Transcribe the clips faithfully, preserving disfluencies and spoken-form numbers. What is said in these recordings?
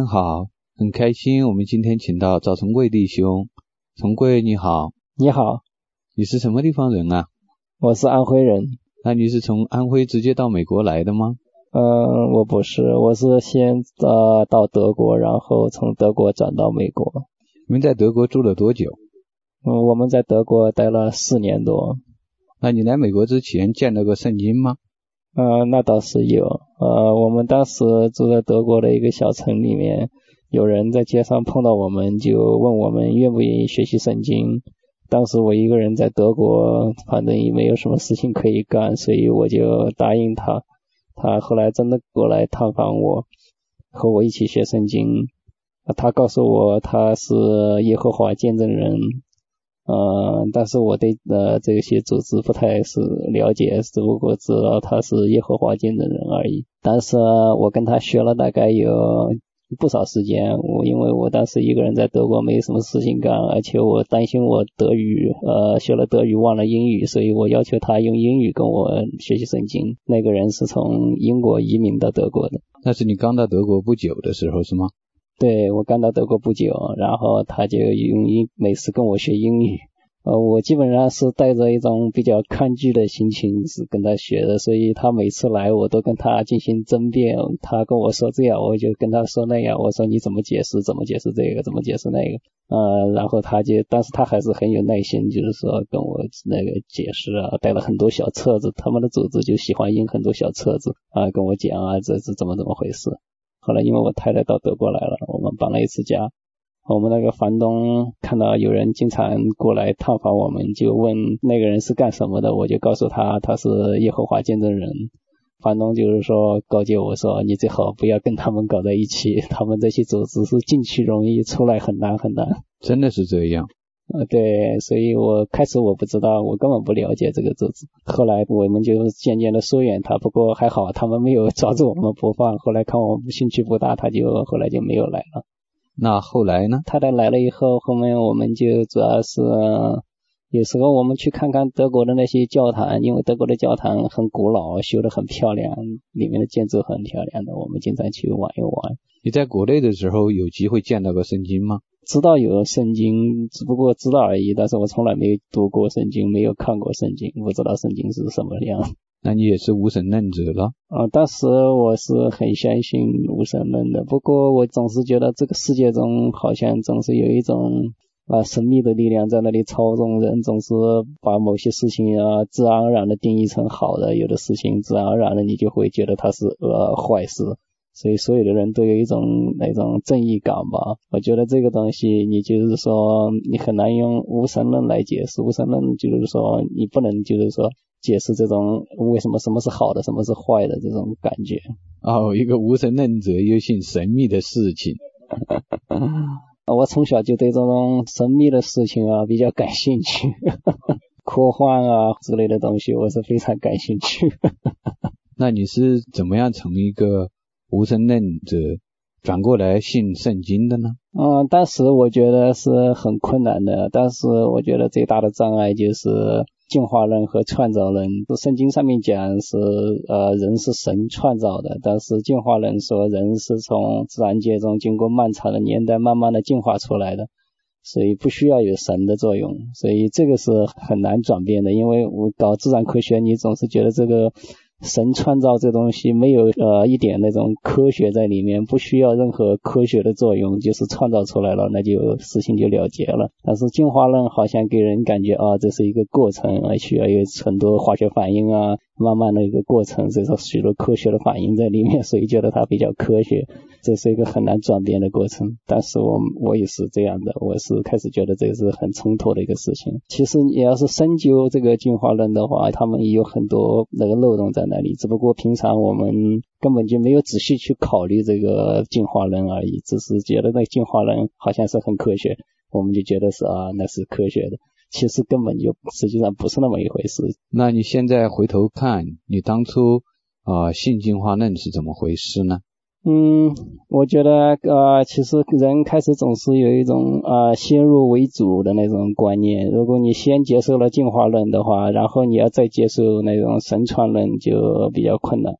好，很开心我们今天请到赵崇贵弟兄。崇贵你好。 你好。 你是什么地方人啊？ 我是安徽人。 那你是从安徽直接到美国来的吗？ 嗯，我不是，我是先呃到德国，然后从德国转到美国。 你们在德国住了多久？ 嗯，我们在德国待了四年多。 那你来美国之前见到过圣经吗？ 呃，那倒是有。呃，我们当时住在德国的一个小城里面，有人在街上碰到我们，就问我们愿不愿意学习圣经。当时我一个人在德国，反正也没有什么事情可以干，所以我就答应他。他后来真的过来探访我，和我一起学圣经。他告诉我他是耶和华见证人。呃，但是我对呃这些组织不太是了解，只不过知道他是耶和华见证人而已。但是我跟他学了大概有不少时间，我因为我当时一个人在德国没什么事情干，而且我担心我德语呃学了德语忘了英语，所以我要求他用英语跟我学习圣经。那个人是从英国移民到德国的。 那是你刚到德国不久的时候是吗？ 对，我刚到德国不久，然后他就用英每次跟我学英语。呃，我基本上是带着一种比较抗拒的心情是跟他学的，所以他每次来我都跟他进行争辩，他跟我说这样我就跟他说那样，我说你怎么解释怎么解释这个怎么解释那个，呃，然后他就但是他还是很有耐心，就是说跟我那个解释啊，带了很多小册子，他们的组织就喜欢印很多小册子啊，跟我讲啊这是怎么怎么回事。后来因为我太太到德国来了，我们搬了一次家，我们那个房东看到有人经常过来探访我们，就问那个人是干什么的，我就告诉他他是耶和华见证人。房东就是说告诫我说你最好不要跟他们搞在一起，他们这些组织是进去容易出来很难很难。 真的是这样。 呃，对，所以我开始我不知道，我根本不了解这个组织。后来我们就渐渐的疏远他，不过还好他们没有抓住我们不放，后来看我们兴趣不大，他就后来就没有来了。 那后来呢？ 太太来了以后，后面我们就主要是有时候我们去看看德国的那些教堂，因为德国的教堂很古老，修得很漂亮，里面的建筑很漂亮的，我们经常去玩一玩。 你在国内的时候有机会见到过圣经吗？ 知道有圣经，只不过知道而已，但是我从来没有读过圣经，没有看过圣经，不知道圣经是什么样。 那你也是无神论者了？ 啊，当时我是很相信无神论的，不过我总是觉得这个世界中好像总是有一种啊神秘的力量在那里操纵人，总是把某些事情啊自然而然的定义成好的，有的事情自然而然的你就会觉得它是呃坏事。所以所有的人都有一种那种正义感吧。我觉得这个东西你就是说你很难用无神论来解释，无神论就是说你不能就是说解释这种为什么什么是好的什么是坏的这种感觉。 哦，一个无神论者又信神秘的事情。 我从小就对这种神秘的事情啊比较感兴趣科幻啊之类的东西我是非常感兴趣那你是怎么样从一个无神论者转过来信圣经的呢？ 嗯，当时我觉得是很困难的，但是我觉得最大的障碍就是进化论和创造论。圣经上面讲是呃人是神创造的，但是进化论说人是从自然界中经过漫长的年代慢慢的进化出来的，所以不需要有神的作用，所以这个是很难转变的。因为我搞自然科学，你总是觉得这个神创造这东西没有呃一点那种科学在里面，不需要任何科学的作用，就是创造出来了，那就事情就了结了。但是进化论好像给人感觉啊，这是一个过程，而需要有很多化学反应啊，慢慢的一个过程，所以说许多科学的反应在里面，所以觉得它比较科学，这是一个很难转变的过程。但是我我也是这样的，我是开始觉得这是很冲突的一个事情。其实你要是深究这个进化论的话，他们也有很多那个漏洞在那里，只不过平常我们根本就没有仔细去考虑这个进化论而已，只是觉得那个进化论好像是很科学，我们就觉得是啊那是科学的，其实根本就实际上不是那么一回事。 那你现在回头看你当初呃信进化论是怎么回事呢？ 嗯，我觉得呃，其实人开始总是有一种呃先入为主的那种观念。如果你先接受了进化论的话，然后你要再接受那种神创论就比较困难。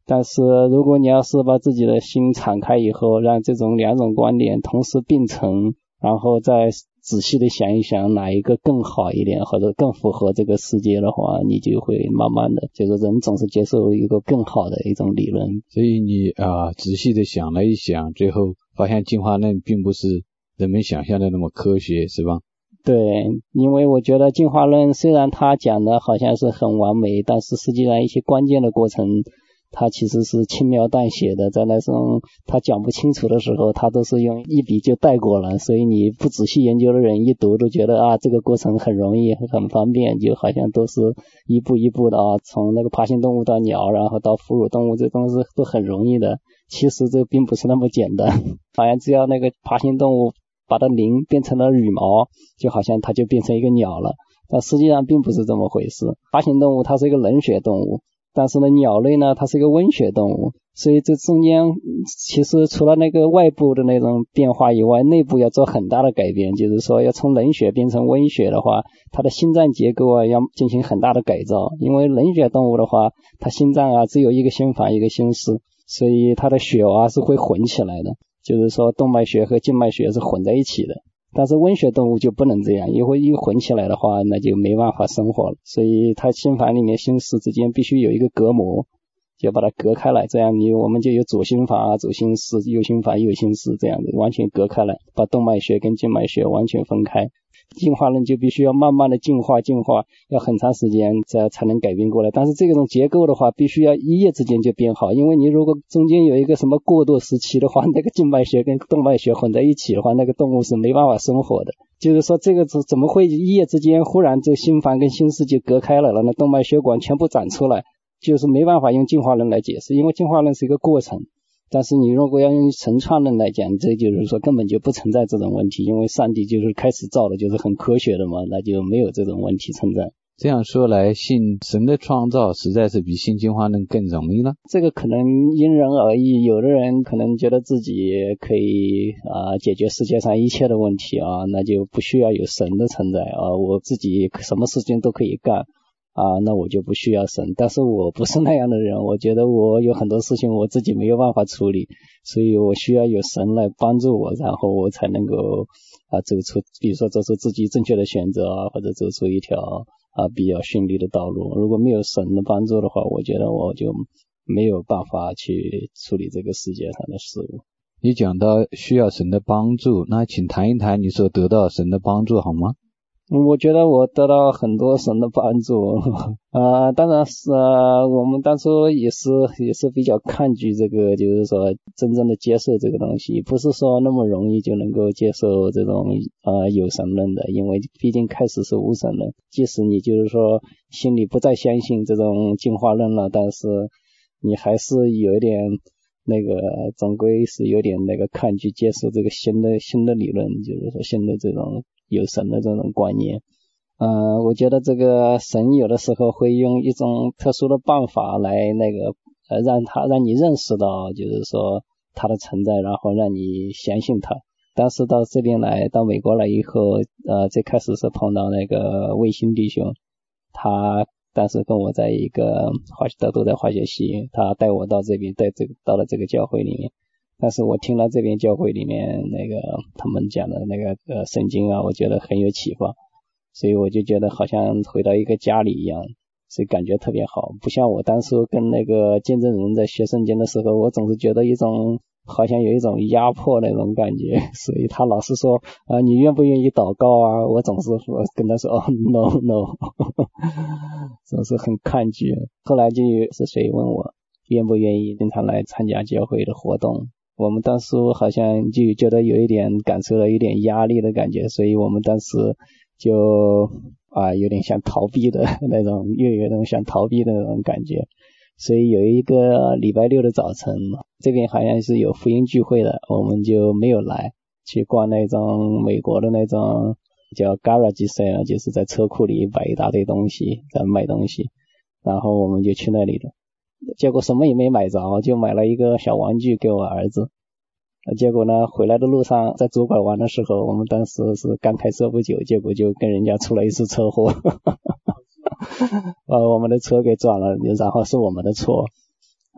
但是如果你要是把自己的心敞开以后，让这种两种观点同时并存，然后再仔细的想一想哪一个更好一点，或者更符合这个世界的话，你就会慢慢的，就是人总是接受一个更好的一种理论。 所以你啊、呃、仔细的想了一想，最后发现进化论并不是人们想象的那么科学，是吧？ 对，因为我觉得进化论虽然它讲的好像是很完美，但是实际上一些关键的过程它其实是轻描淡写的，在那种他讲不清楚的时候，他都是用一笔就带过了，所以你不仔细研究的人一读都觉得啊，这个过程很容易很方便，就好像都是一步一步的啊，从那个爬行动物到鸟，然后到哺乳动物，这东西都很容易的。其实这并不是那么简单，好像只要那个爬行动物把它鳞变成了羽毛，就好像它就变成一个鸟了，但实际上并不是这么回事。爬行动物它是一个冷血动物，但是呢，鸟类呢，它是一个温血动物，所以这中间其实除了那个外部的那种变化以外，内部要做很大的改变，就是说要从冷血变成温血的话，它的心脏结构啊要进行很大的改造，因为冷血动物的话，它心脏啊只有一个心房一个心室，所以它的血啊是会混起来的，就是说动脉血和静脉血是混在一起的。但是温血动物就不能这样，因为一混起来的话，那就没办法生活了。所以它心房里面心室之间必须有一个隔膜，就把它隔开来，这样你我们就有左心房啊、左心室、右心房、右心室这样的完全隔开来，把动脉血跟静脉血完全分开。进化论就必须要慢慢的进化进化，要很长时间这样才能改变过来。但是这种结构的话，必须要一夜之间就变好，因为你如果中间有一个什么过渡时期的话，那个静脉血跟动脉血混在一起的话，那个动物是没办法生活的。就是说这个怎么会一夜之间忽然这心房跟心室就隔开了了，那动脉血管全部长出来，就是没办法用进化论来解释，因为进化论是一个过程。但是你如果要用神创论来讲，这就是说根本就不存在这种问题，因为上帝就是开始造的就是很科学的嘛，那就没有这种问题存在。 这样说来，信神的创造实在是比信进化论更容易了。 这个可能因人而异，有的人可能觉得自己可以啊、呃、解决世界上一切的问题啊，那就不需要有神的存在啊，我自己什么事情都可以干啊，那我就不需要神。但是我不是那样的人，我觉得我有很多事情我自己没有办法处理，所以我需要有神来帮助我，然后我才能够啊走出，比如说做出自己正确的选择啊，或者走出一条啊比较顺利的道路。如果没有神的帮助的话，我觉得我就没有办法去处理这个世界上的事物。 你讲到需要神的帮助，那请谈一谈你所得到神的帮助好吗？ 我觉得我得到很多神的帮助，呃，当然是、呃、我们当初也是也是比较抗拒这个，就是说真正的接受这个东西，不是说那么容易就能够接受这种呃有神论的，因为毕竟开始是无神论，即使你就是说心里不再相信这种进化论了，但是你还是有一点那个总归是有点那个抗拒接受这个新的新的理论，就是说新的这种有神的这种观念。呃，我觉得这个神有的时候会用一种特殊的办法来那个呃让他让你认识到就是说他的存在，然后让你相信他。但是到这边来到美国来以后，呃最开始是碰到那个卫星弟兄，他当时跟我在一个化学都在化学系，他带我到这边带这个到了这个教会里面。但是我听了这边教会里面那个他们讲的那个呃圣经啊，我觉得很有启发，所以我就觉得好像回到一个家里一样，所以感觉特别好。不像我当时跟那个见证人在学圣经的时候，我总是觉得一种好像有一种压迫那种感觉，所以他老是说啊、呃、你愿不愿意祷告啊，我总是说跟他说哦 no no 总是很抗拒。后来就有是谁问我愿不愿意经常来参加教会的活动，我们当时好像就觉得有一点感受到一点压力的感觉，所以我们当时就啊有点想逃避的那种，又有那种想逃避的那种感觉。所以有一个礼拜六的早晨，这边好像是有福音聚会的，我们就没有来，去逛那种美国的那种叫 garage sale， 就是在车库里摆一大堆东西在卖东西，然后我们就去那里了。结果什么也没买着，就买了一个小玩具给我儿子。结果呢，回来的路上在左拐弯的时候，我们当时是刚开车不久，结果就跟人家出了一次车祸呃，我们的车给撞了，然后是我们的错。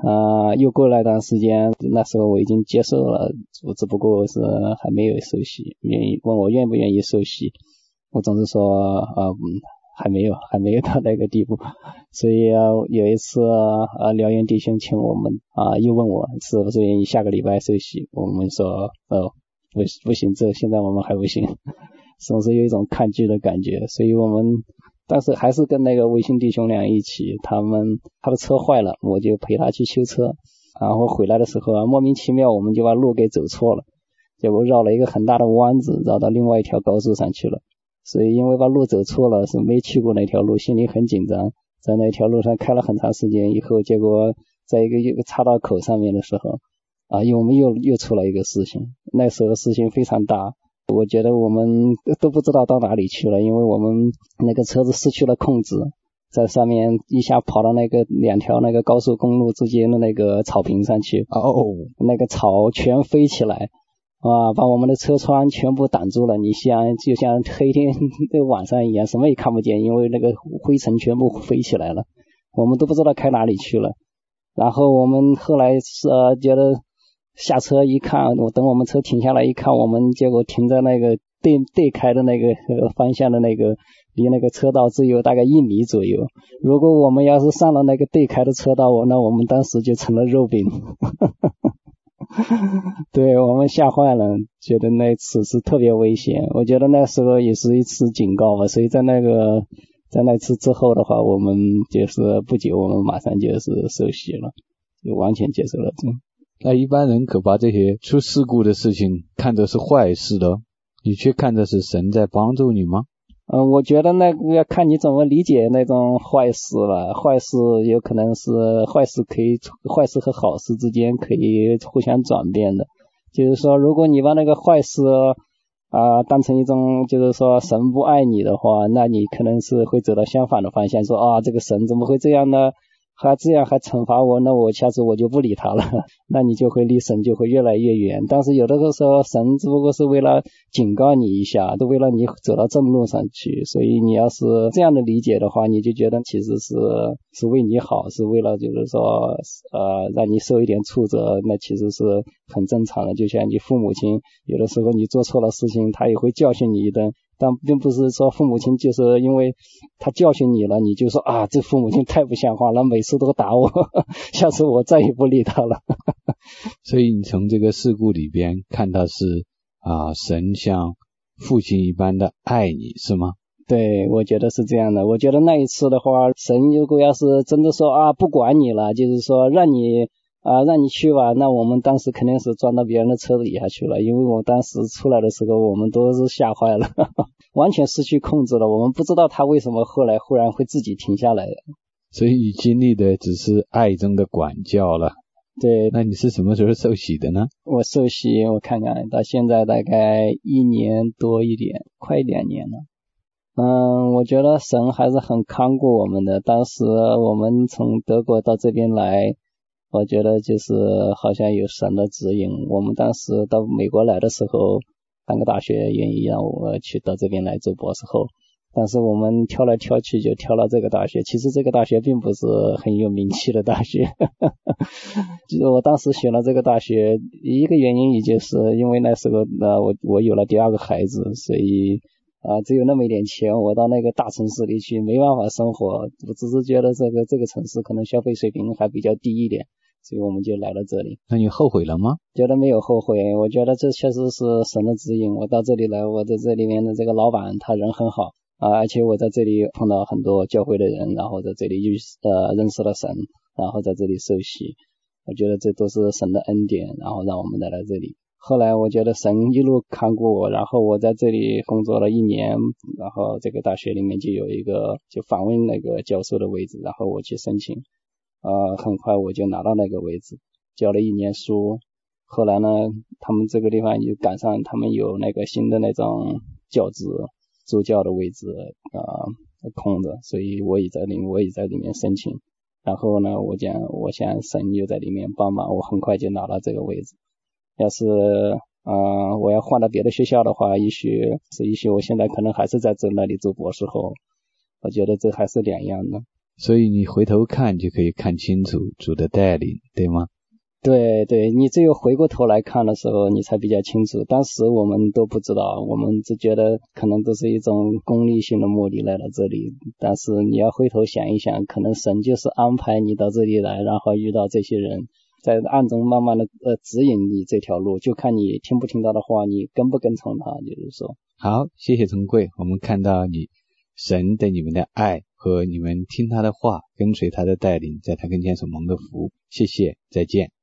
啊、呃，又过了一段时间，那时候我已经接受了，我只不过是还没有受洗，愿意问我愿不愿意受洗，我总是说啊、呃，还没有，还没有到那个地步。所以、啊、有一次啊，辽源弟兄请我们啊，又问我是不是愿意下个礼拜受洗，我们说哦，不不行，这现在我们还不行，总是有一种抗拒的感觉，所以我们。但是还是跟那个微信弟兄俩一起，他们他的车坏了，我就陪他去修车，然后回来的时候啊，莫名其妙我们就把路给走错了，结果绕了一个很大的弯子，绕到另外一条高速上去了。所以因为把路走错了，是没去过那条路，心里很紧张，在那条路上开了很长时间以后，结果在一个一个岔道口上面的时候啊，我们又又出了一个事情，那时候事情非常大。我觉得我们都不知道到哪里去了，因为我们那个车子失去了控制，在上面一下跑到那个两条那个高速公路之间的那个草坪上去， 哦， 那个草全飞起来，啊，把我们的车窗全部挡住了，你像就像黑天的晚上一样，什么也看不见，因为那个灰尘全部飞起来了，我们都不知道开哪里去了。然后我们后来是、呃、觉得下车一看，我等我们车停下来一看，我们结果停在那个对对开的那个方向的那个离那个车道只有大概一米左右，如果我们要是上了那个对开的车道，那我们当时就成了肉饼对，我们吓坏了，觉得那次是特别危险，我觉得那时候也是一次警告吧，所以在那个在那次之后的话，我们就是不久我们马上就是受洗了，就完全接受了这。 那一般人可把这些出事故的事情看作是坏事的，你却看作是神在帮助你吗？ 嗯，我觉得那个要看你怎么理解那种坏事了。坏事有可能是坏事可以坏事和好事之间可以互相转变的。就是说，如果你把那个坏事啊、呃、当成一种就是说神不爱你的话，那你可能是会走到相反的方向，说啊这个神怎么会这样呢？还这样还惩罚我，那我下次我就不理他了，那你就会离神就会越来越远。但是有的时候神只不过是为了警告你一下，都为了你走到正路上去，所以你要是这样的理解的话，你就觉得其实是是为你好，是为了就是说呃让你受一点挫折，那其实是很正常的。就像你父母亲有的时候你做错了事情，他也会教训你一顿，但并不是说父母亲就是因为他教训你了，你就说啊这父母亲太不像话了，每次都打我，下次我再也不理他了所以你从这个事故里边看到是啊，神像父亲一般的爱你，是吗？ 对，我觉得是这样的。我觉得那一次的话，神如果要是真的说啊不管你了，就是说让你啊让你去吧，那我们当时肯定是钻到别人的车子底下去了，因为我当时出来的时候我们都是吓坏了完全失去控制了，我们不知道他为什么后来忽然会自己停下来。 所以你经历的只是爱中的管教了。 对， 那你是什么时候受洗的呢？ 我受洗我看看到现在大概一年多一点，快两年了。嗯，我觉得神还是很看顾我们的。当时我们从德国到这边来，我觉得就是好像有神的指引。我们当时到美国来的时候，三个大学愿意让我去到这边来做博士后，但是我们挑来挑去就挑了这个大学。其实这个大学并不是很有名气的大学就是我当时选了这个大学，一个原因也就是因为那时候呃我我有了第二个孩子，所以啊，只有那么一点钱，我到那个大城市里去没办法生活，我只是觉得这个这个城市可能消费水平还比较低一点，所以我们就来了这里。 那你后悔了吗？ 觉得没有后悔，我觉得这确实是神的指引。我到这里来，我在这里面的这个老板他人很好啊，而且我在这里碰到很多教会的人，然后在这里就呃认识了神，然后在这里受洗，我觉得这都是神的恩典，然后让我们来到这里。后来我觉得神一路看顾我，然后我在这里工作了一年，然后这个大学里面就有一个就访问那个教授的位置，然后我去申请，呃，很快我就拿到那个位置，教了一年书。后来呢，他们这个地方就赶上他们有那个新的那种教职助教的位置呃空着，所以我也在里我也在里面申请。然后呢，我讲我想神又在里面帮忙，我很快就拿到这个位置。要是呃我要换到别的学校的话，也许是也许我现在可能还是在这那里做博士后，我觉得这还是两样的。 所以你回头看就可以看清楚主的带领，对吗？ 对对，你只有回过头来看的时候你才比较清楚，当时我们都不知道，我们只觉得可能都是一种功利性的目的来到这里，但是你要回头想一想，可能神就是安排你到这里来，然后遇到这些人，在暗中慢慢的呃指引你这条路，就看你听不听他的话，你跟不跟从他，就是说。 好，谢谢陈贵，我们看到你神对你们的爱和你们听他的话，跟随他的带领，在他跟前所蒙的福，谢谢，再见。